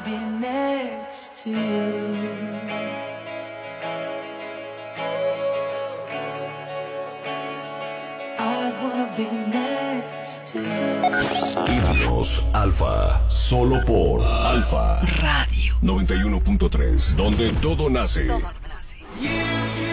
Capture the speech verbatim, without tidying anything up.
be next to you. I wanna be next to you. Himnos Alfa, solo por Alfa Radio noventa y uno punto tres, donde todo nace. Todo nace.